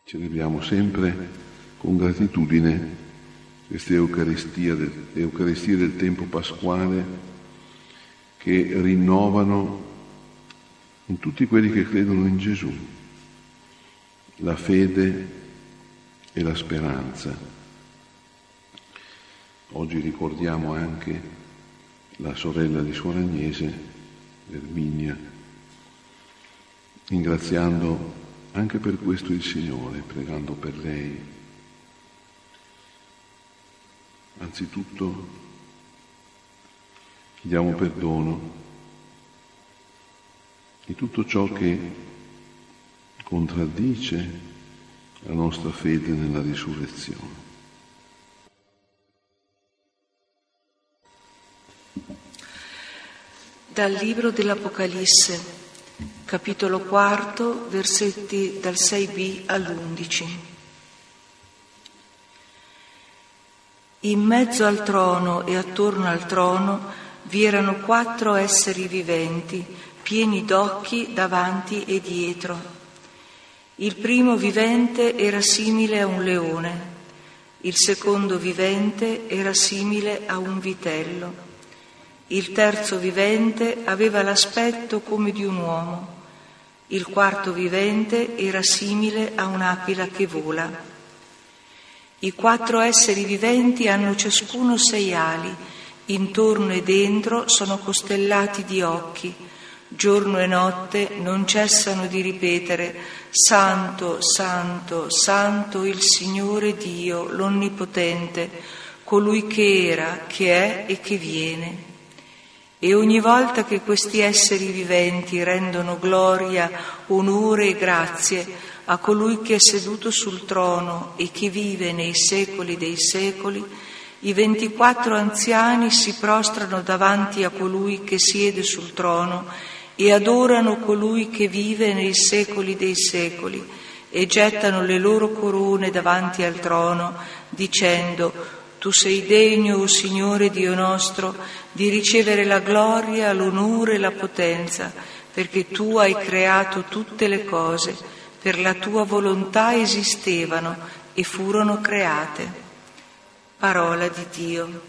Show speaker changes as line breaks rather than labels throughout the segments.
Celebriamo sempre con gratitudine queste Eucaristie del tempo pasquale che rinnovano in tutti quelli che credono in Gesù la fede e la speranza. Oggi ricordiamo anche la sorella di Suor Agnese, Erminia, ringraziando anche per questo il Signore, pregando per lei. Anzitutto chiediamo perdono di tutto ciò che contraddice la nostra fede nella risurrezione.
Dal libro dell'Apocalisse, capitolo 4, versetti dal 6b all'11. In mezzo al trono e attorno al trono vi erano 4 esseri viventi, pieni d'occhi davanti e dietro. Il primo vivente era simile a un leone, il secondo vivente era simile a un vitello, il terzo vivente aveva l'aspetto come di un uomo, il quarto vivente era simile a un'aquila che vola. I 4 esseri viventi hanno ciascuno 6 ali, intorno e dentro sono costellati di occhi, giorno e notte non cessano di ripetere: Santo, Santo, Santo il Signore Dio, l'Onnipotente, colui che era, che è e che viene. E ogni volta che questi esseri viventi rendono gloria, onore e grazie a colui che è seduto sul trono e che vive nei secoli dei secoli, i 24 anziani si prostrano davanti a colui che siede sul trono e adorano colui che vive nei secoli dei secoli e gettano le loro corone davanti al trono, dicendo: Tu sei degno, o Signore Dio nostro, di ricevere la gloria, l'onore e la potenza, perché Tu hai creato tutte le cose, per la Tua volontà esistevano e furono create. Parola di Dio.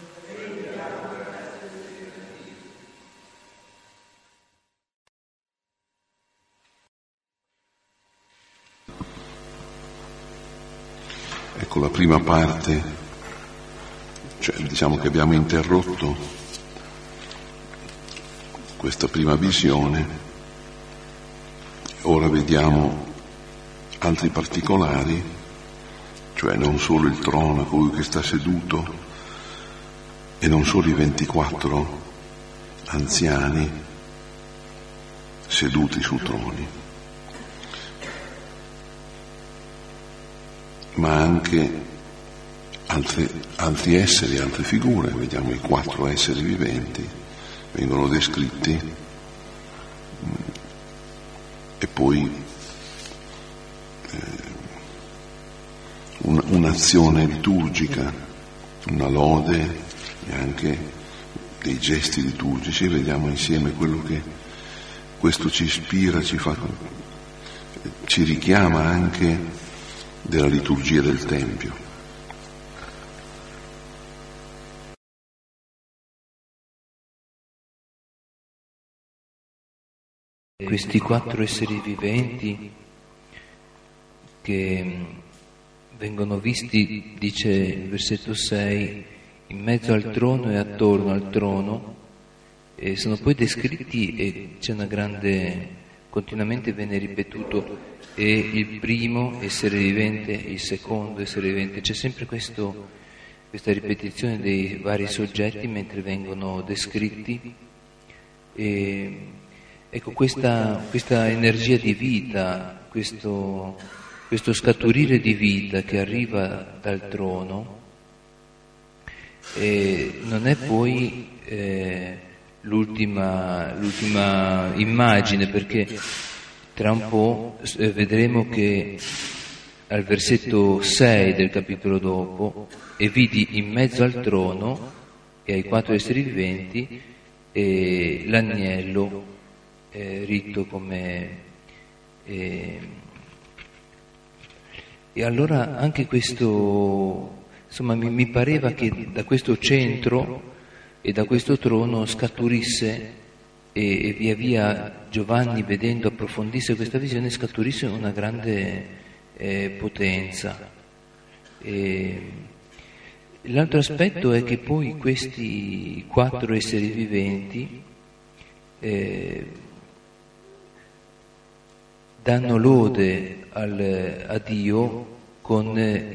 Ecco la prima parte, cioè diciamo che abbiamo interrotto questa prima visione, ora vediamo altri particolari, cioè non solo il trono, colui che sta seduto, e non solo i 24 anziani seduti su troni, ma anche altri esseri, altre figure. Vediamo i 4 esseri viventi, vengono descritti, e poi un'azione liturgica, una lode e anche dei gesti liturgici. Vediamo insieme quello che questo ci ispira, ci richiama anche della liturgia del Tempio.
Questi 4 esseri viventi che vengono visti, dice il versetto 6, in mezzo al trono e attorno al trono, e sono poi descritti, e c'è una grande, continuamente viene ripetuto, e il primo essere vivente e il secondo essere vivente. C'è sempre questa ripetizione dei vari soggetti mentre vengono descritti. E ecco, questa energia di vita, questo scaturire di vita che arriva dal trono, non è poi l'ultima immagine, perché tra un po' vedremo che al versetto 6 del capitolo dopo: e vidi in mezzo al trono e ai 4 esseri viventi e l'agnello ritto come E allora anche questo, insomma, mi pareva che da questo centro e da questo trono scaturisse, e via via Giovanni, vedendo, approfondisse questa visione, scaturisse una grande potenza. L'altro aspetto è che poi questi 4 esseri viventi danno lode a Dio con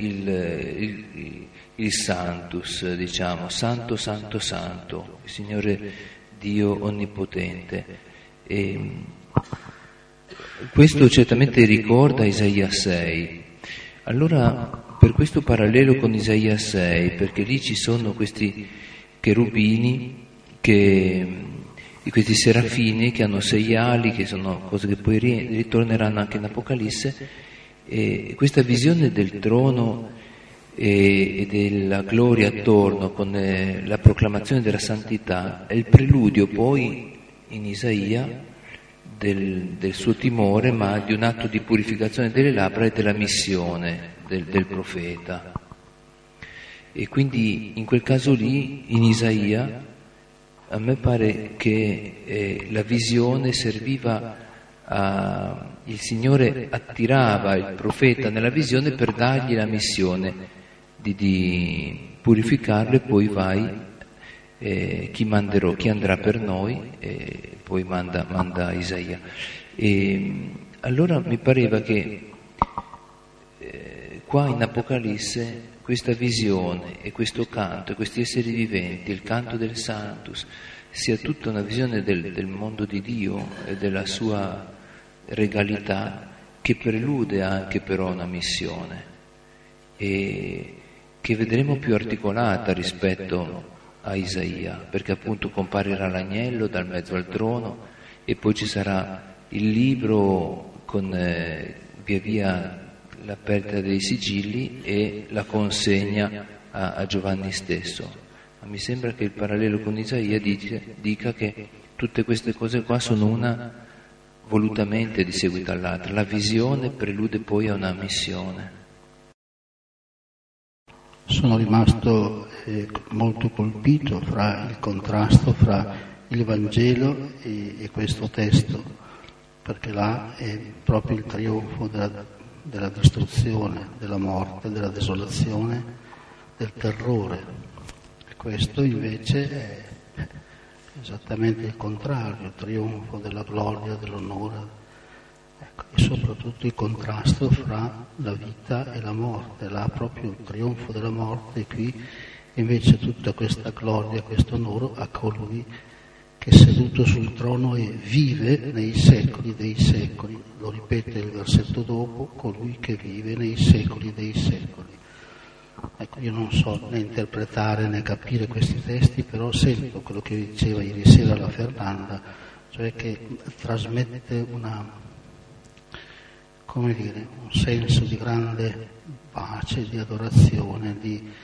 il Sanctus, diciamo, Santo, Santo, Santo, il Signore Dio Onnipotente. E questo certamente ricorda Isaia 6. Allora, per questo parallelo con Isaia 6, perché lì ci sono questi cherubini, questi serafini che hanno 6 ali, che sono cose che poi ritorneranno anche in Apocalisse, e questa visione del trono e della gloria attorno, con la proclamazione della santità, è il preludio poi in Isaia del suo timore, ma di un atto di purificazione delle labbra e della missione del profeta. E quindi in quel caso lì, in Isaia, a me pare che la visione serviva il Signore attirava il profeta nella visione per dargli la missione di purificarlo, e poi vai, chi andrà per noi, e poi manda Isaia. E allora mi pareva che qua in Apocalisse questa visione e questo canto e questi esseri viventi, il canto del Sanctus, sia tutta una visione del mondo di Dio e della sua regalità, che prelude anche però una missione, e che vedremo più articolata rispetto a Isaia, perché appunto comparirà l'agnello dal mezzo al trono, e poi ci sarà il libro con via via la perdita dei sigilli e la consegna a Giovanni stesso. Ma mi sembra che il parallelo con Isaia dica che tutte queste cose qua sono una volutamente di seguito all'altra. La visione prelude poi a una missione.
Sono rimasto molto colpito fra il contrasto fra il Vangelo e questo testo, perché là è proprio il trionfo della distruzione, della morte, della desolazione, del terrore. E questo invece è esattamente il contrario, il trionfo della gloria, dell'onore, ecco, e soprattutto il contrasto fra la vita e la morte. Là proprio il trionfo della morte, e qui invece tutta questa gloria, questo onore a colui che è seduto sul trono e vive nei secoli dei secoli. Lo ripete il versetto dopo: colui che vive nei secoli dei secoli. Ecco, io non so né interpretare né capire questi testi, però sento quello che diceva ieri sera la Fernanda, cioè che trasmette un senso di grande pace, di adorazione,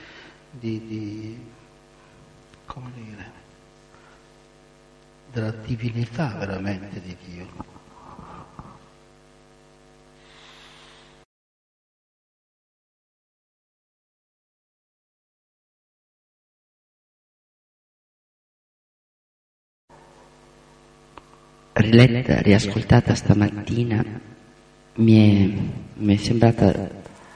della divinità veramente di Dio.
Riletta, riascoltata stamattina, mi è sembrata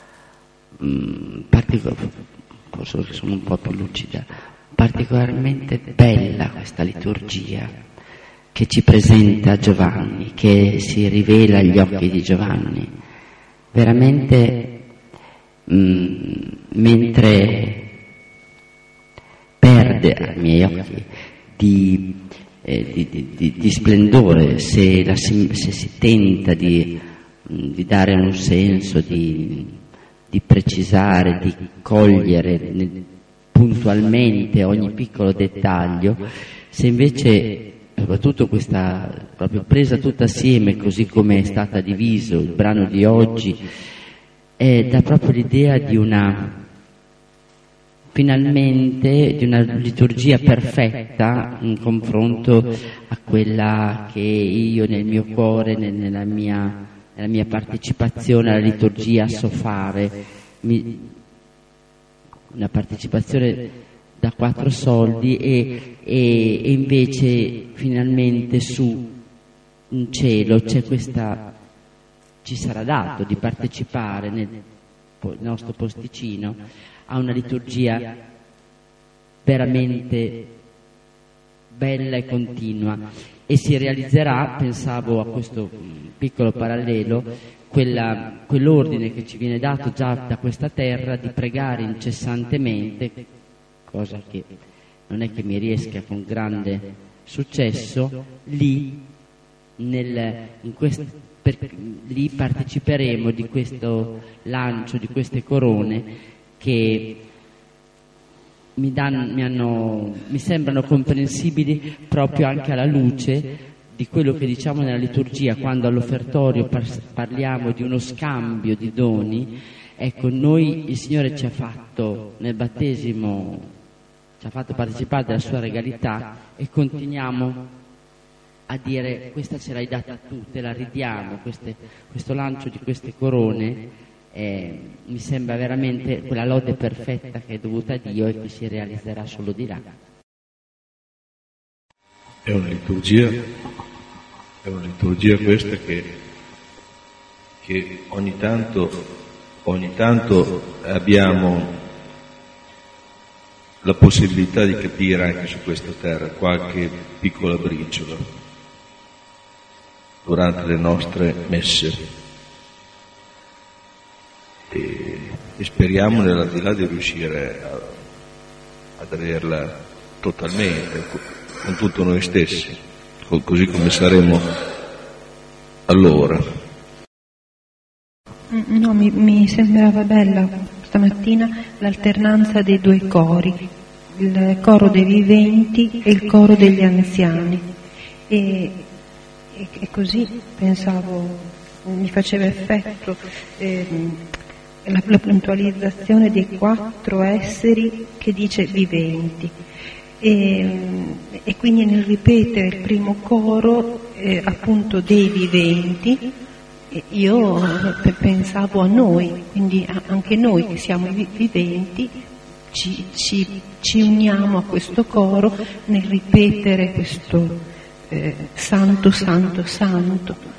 forse sono un po' più lucida, particolarmente bella questa liturgia che ci presenta Giovanni, che si rivela agli occhi di Giovanni. Veramente, mentre perde ai miei occhi di splendore, se si tenta di dare un senso, di precisare, di cogliere puntualmente ogni piccolo dettaglio, se invece soprattutto questa proprio presa tutta assieme, così come è stata diviso il brano di oggi, dà proprio l'idea di una liturgia perfetta in confronto a quella che io nel mio cuore, nella mia nella mia partecipazione alla liturgia so fare, una partecipazione da 4 soldi e invece finalmente su in cielo c'è questa, ci sarà dato di partecipare nel nostro posticino a una liturgia veramente bella e continua, e si realizzerà, pensavo a questo piccolo parallelo, quell'ordine che ci viene dato già da questa terra di pregare incessantemente, cosa che non è che mi riesca con grande successo. Lì lì parteciperemo di questo lancio di queste corone che mi sembrano comprensibili proprio anche alla luce di quello che diciamo nella liturgia, quando all'offertorio parliamo di uno scambio di doni. Ecco, noi, il Signore ci ha fatto nel battesimo, ci ha fatto partecipare della sua regalità, e continuiamo a dire: questa ce l'hai data tu, te la ridiamo. Questo lancio di queste corone mi sembra veramente quella lode perfetta che è dovuta a Dio e che si realizzerà solo di là.
È una liturgia questa che ogni tanto abbiamo la possibilità di capire anche su questa terra qualche piccola briciola durante le nostre messe, e speriamo nell'aldilà di riuscire ad averla totalmente con tutto noi stessi, così come saremo allora.
No, mi sembrava bella stamattina l'alternanza dei 2 cori, il coro dei viventi e il coro degli anziani, e così pensavo, mi faceva effetto la puntualizzazione dei 4 esseri che dice viventi, e quindi nel ripetere il primo coro appunto dei viventi, io pensavo a noi, quindi anche noi che siamo viventi ci uniamo a questo coro nel ripetere questo santo, santo, santo.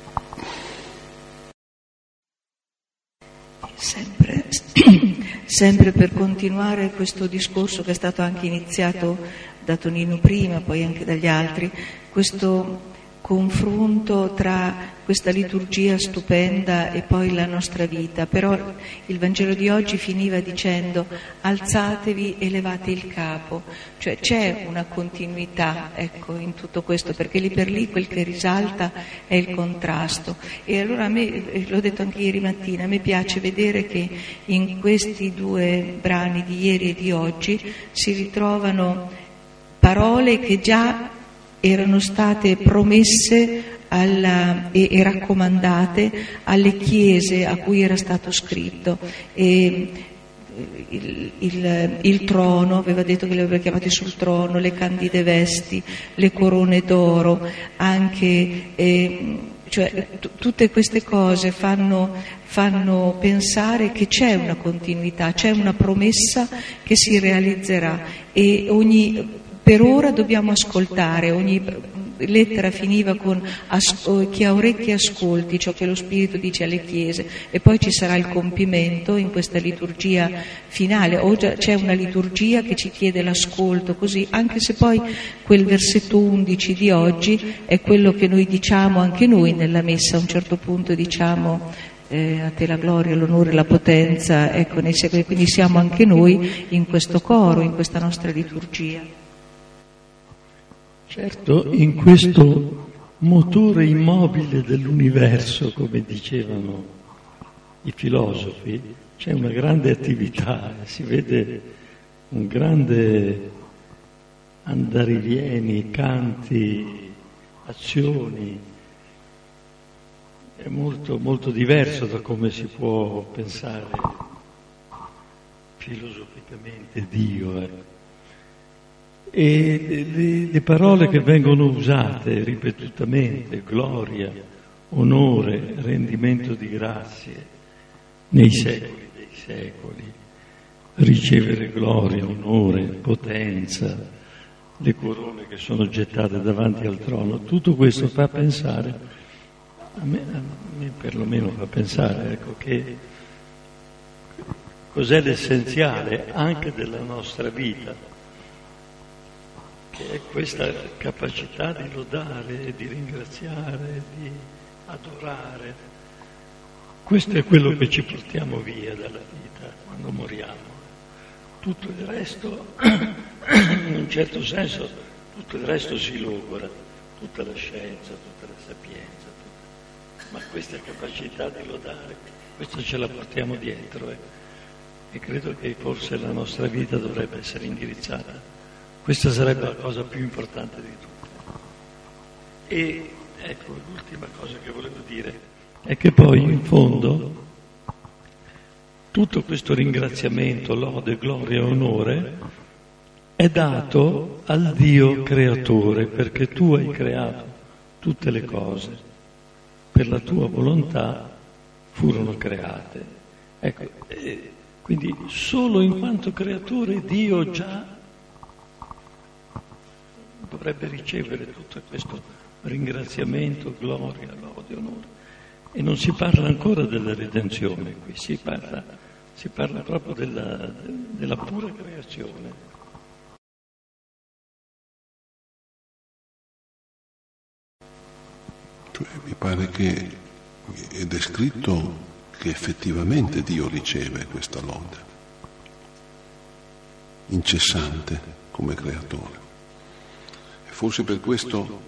Sempre per continuare questo discorso che è stato anche iniziato da Tonino prima, poi anche dagli altri, questo confronto tra questa liturgia stupenda e poi la nostra vita. Però il Vangelo di oggi finiva dicendo: alzatevi e levate il capo, cioè c'è una continuità, ecco, in tutto questo, perché lì per lì quel che risalta è il contrasto. E allora a me, l'ho detto anche ieri mattina, a me piace vedere che in questi 2 brani di ieri e di oggi si ritrovano parole che già erano state promesse e raccomandate alle chiese a cui era stato scritto. E il trono, aveva detto che li aveva chiamati sul trono, le candide vesti, le corone d'oro, anche cioè tutte queste cose fanno pensare che c'è una continuità, c'è una promessa che si realizzerà, e per ora dobbiamo ascoltare. Ogni lettera finiva con chi ha orecchie ascolti ciò che lo Spirito dice alle chiese, e poi ci sarà il compimento in questa liturgia finale. Oggi c'è una liturgia che ci chiede l'ascolto, così, anche se poi quel versetto 11 di oggi è quello che noi diciamo anche noi nella messa. A un certo punto diciamo: a te la gloria, l'onore, la potenza, ecco, quindi siamo anche noi in questo coro, in questa nostra liturgia.
Certo, in questo motore immobile dell'universo, come dicevano i filosofi, c'è una grande attività, si vede un grande andarivieni, canti, azioni. È molto, molto diverso da come si può pensare filosoficamente Dio. E le parole che vengono usate ripetutamente, gloria, onore, rendimento di grazie nei secoli dei secoli, ricevere gloria, onore, potenza, le corone che sono gettate davanti al trono. Tutto questo fa pensare, a me perlomeno fa pensare, ecco, che cos'è l'essenziale anche della nostra vita, che è questa capacità di lodare, di ringraziare, di adorare. Questo è quello che ci portiamo via dalla vita quando moriamo. Tutto il resto, in un certo senso, tutto il resto si logora, tutta la scienza, tutta la sapienza, ma questa capacità di lodare, questa ce la portiamo dietro e credo che forse la nostra vita dovrebbe essere indirizzata. Questa sarebbe la cosa più importante di tutte. E ecco, l'ultima cosa che volevo dire è che poi in fondo tutto questo ringraziamento, lode, gloria e onore è dato al Dio creatore, perché tu hai creato tutte le cose, per la tua volontà furono create. Ecco, quindi solo in quanto creatore Dio già dovrebbe ricevere tutto questo ringraziamento, gloria, lode, onore. E non si parla ancora della redenzione, qui si parla proprio della pura creazione.
Cioè, mi pare che è descritto che effettivamente Dio riceve questa lode, incessante come creatore. E forse per questo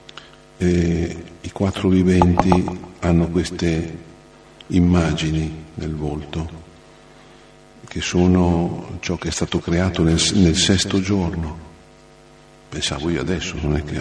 i quattro viventi hanno queste immagini nel volto, che sono ciò che è stato creato nel sesto giorno. Pensavo io adesso, non è che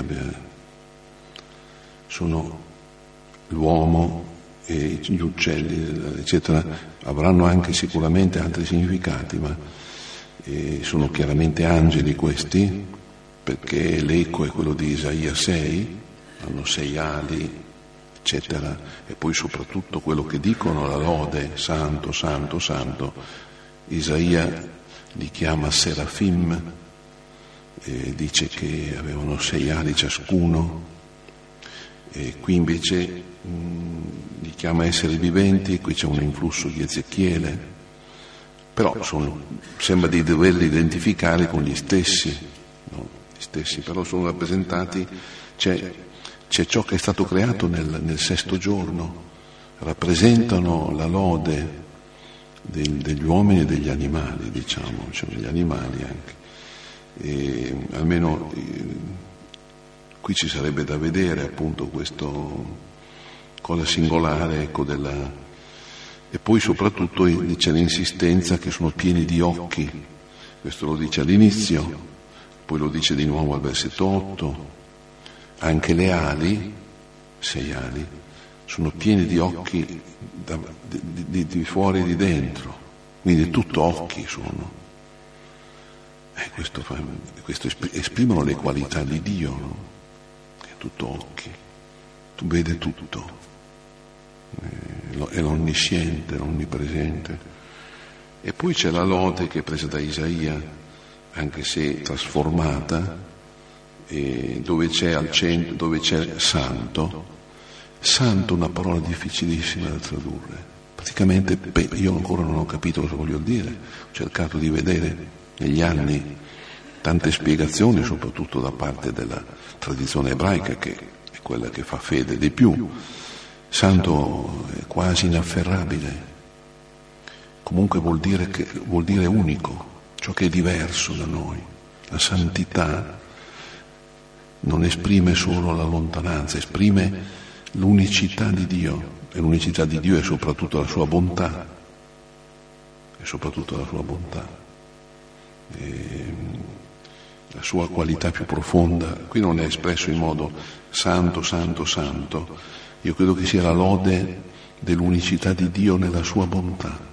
sono l'uomo e gli uccelli, eccetera, avranno anche sicuramente altri significati, ma sono chiaramente angeli questi, perché l'eco è quello di Isaia 6, hanno 6 ali, eccetera, e poi soprattutto quello che dicono la lode, santo, santo, santo. Isaia li chiama serafim, dice che avevano 6 ali ciascuno, e qui invece li chiama esseri viventi, qui c'è un influsso di Ezechiele, però sembra di doverli identificare con gli stessi, no? Gli stessi, però sono rappresentati, c'è ciò che è stato creato nel sesto giorno, rappresentano la lode degli uomini e degli animali, diciamo, cioè degli animali anche. E almeno qui ci sarebbe da vedere appunto questo cosa singolare, ecco, e poi soprattutto c'è l'insistenza che sono pieni di occhi, questo lo dice all'inizio, poi lo dice di nuovo al versetto 8, anche le ali, 6 ali, sono pieni di occhi di fuori e di dentro, quindi tutto occhi sono. Questo esprimono le qualità di Dio, no? Che è tutto occhi, tu vede tutto, è l'onnisciente, l'onnipresente. E poi c'è la lode che è presa da Isaia, anche se trasformata, dove c'è al centro, dove c'è santo, santo è una parola difficilissima da tradurre. Praticamente io ancora non ho capito cosa voglio dire, ho cercato di vedere negli anni tante spiegazioni, soprattutto da parte della tradizione ebraica, che è quella che fa fede di più. Santo è quasi inafferrabile, comunque vuol dire unico, ciò che è diverso da noi. La santità non esprime solo la lontananza, esprime l'unicità di Dio, e l'unicità di Dio è soprattutto la sua bontà, la sua qualità più profonda. Qui non è espresso in modo santo, santo, santo. Io credo che sia la lode dell'unicità di Dio nella sua bontà.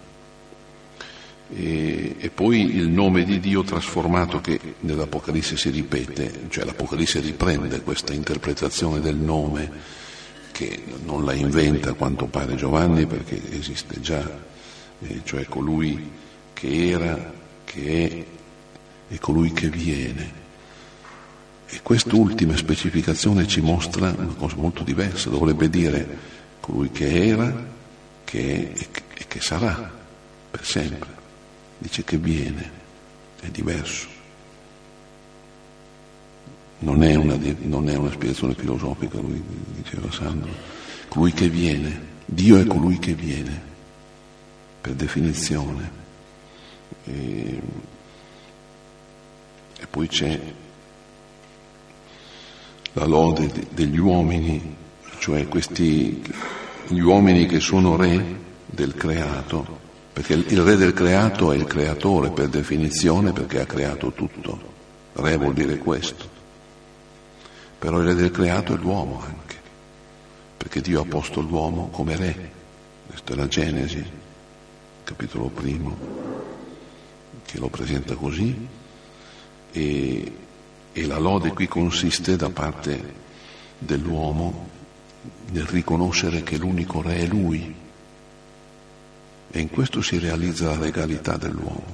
E poi il nome di Dio trasformato, che nell'Apocalisse si ripete, cioè l'Apocalisse riprende questa interpretazione del nome che non la inventa a quanto pare Giovanni, perché esiste già, cioè colui che era, che è e colui che viene. E quest'ultima specificazione ci mostra una cosa molto diversa, dovrebbe dire colui che era, che è e che sarà per sempre. Dice che viene, è diverso. Non è una spiegazione filosofica, lui diceva Sandro. Colui che viene, Dio è colui che viene, per definizione. E poi c'è la lode degli uomini, cioè gli uomini che sono re del creato, perché il re del creato è il creatore per definizione, perché ha creato tutto. Re vuol dire questo. Però il re del creato è l'uomo anche, perché Dio ha posto l'uomo come re. Questa è la Genesi, capitolo 1, che lo presenta così, e la lode qui consiste da parte dell'uomo nel riconoscere che l'unico re è lui, e in questo si realizza la regalità dell'uomo,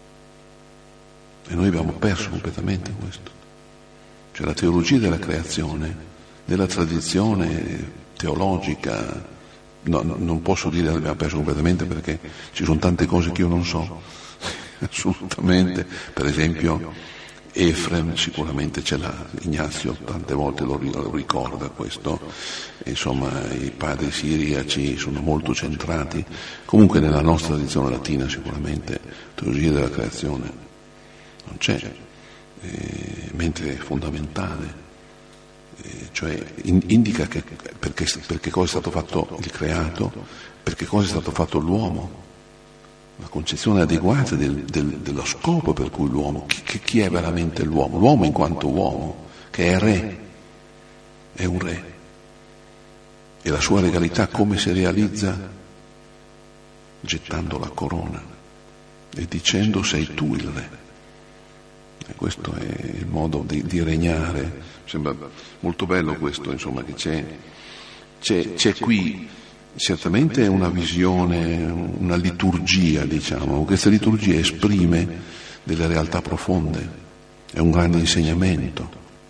e noi abbiamo perso completamente questo. Cioè la teologia della creazione, nella tradizione teologica, non posso dire che l'abbiamo perso completamente, perché ci sono tante cose che io non so, assolutamente. Per esempio Efrem sicuramente ce l'ha, Ignazio tante volte lo ricorda questo, insomma i padri siriaci sono molto centrati, comunque nella nostra tradizione latina sicuramente teologia della creazione non c'è. Mentre è fondamentale, cioè indica perché cosa è stato fatto il creato, perché cosa è stato fatto l'uomo, la concezione adeguata dello scopo per cui l'uomo, chi è veramente l'uomo in quanto uomo, che è re, è un re, e la sua regalità come si realizza? Gettando la corona e dicendo sei tu il re. E questo è il modo di regnare. Sembra molto bello questo, insomma, che c'è qui certamente una visione, una liturgia, diciamo. Questa liturgia esprime delle realtà profonde, è un grande insegnamento.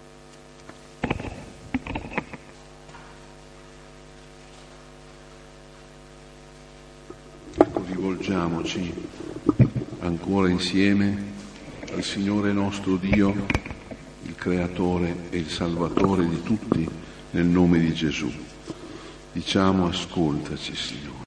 Ecco, rivolgiamoci ancora insieme al Signore nostro Dio, il Creatore e il Salvatore di tutti, nel nome di Gesù. Diciamo: ascoltaci, Signore.